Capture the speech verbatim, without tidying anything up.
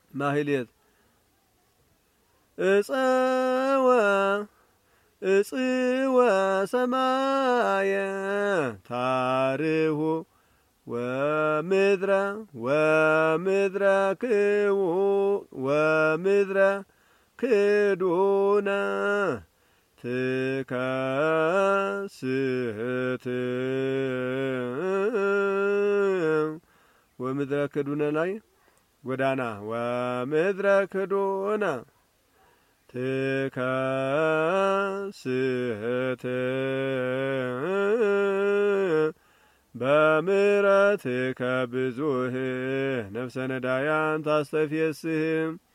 ማህሌት እፀወ እጽወ ሰማየ ታርሁ ወምድረ ወምድረ ክው ወምድረ ክዱነ ትከስት ወምድረ ክዱነ ላይ ጎዳና ወምድረ ክዱነ ትከስት በምሕረትከ ብዙኅ ነፍሰ ነዳያን ታስተፍስህ